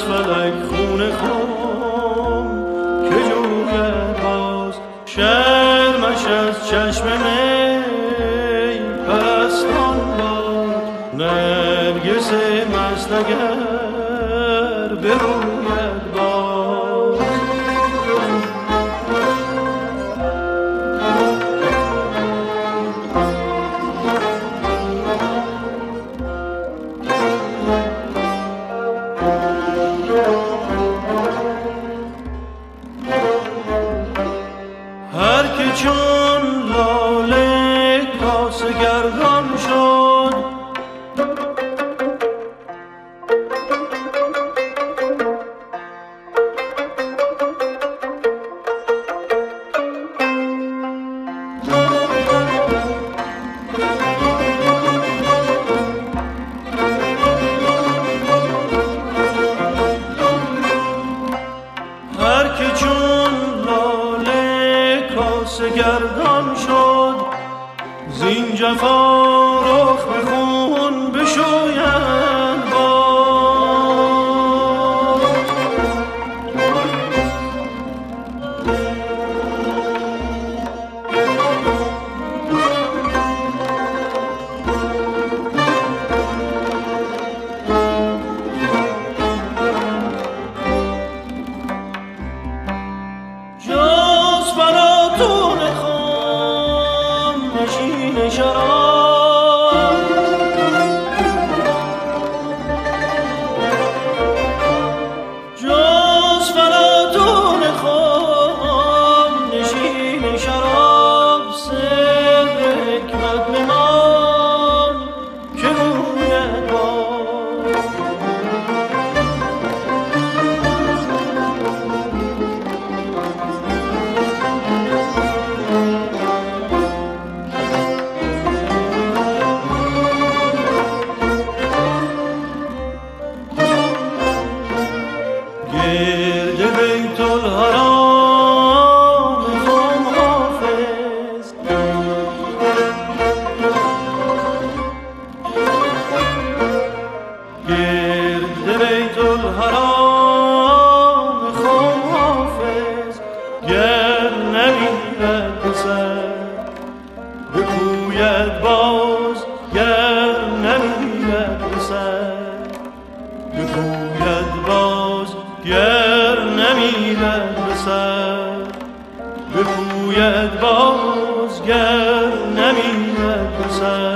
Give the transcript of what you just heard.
فلک خون خون که جوید باز شرمش از چشم می پرستان باد نرگس مست اگر بروید باز هر که چون لاله کاسه گردان شد هر که چون لاله کاسه گردان شد زین جفا رخ به خون بشوید باز جز فلاطون خام نشین شراب جز فلاطون خام نشین شراب سر حکمت بمان که گوید باز گرد بیت الحرام خم حافظ گرد بیت الحرام خم حافظ گر نمیرد پسر بگوید باز گر نمیرد پسر بگوید باز گر نمیرد به سر بگوید باز گر نمیرد به سر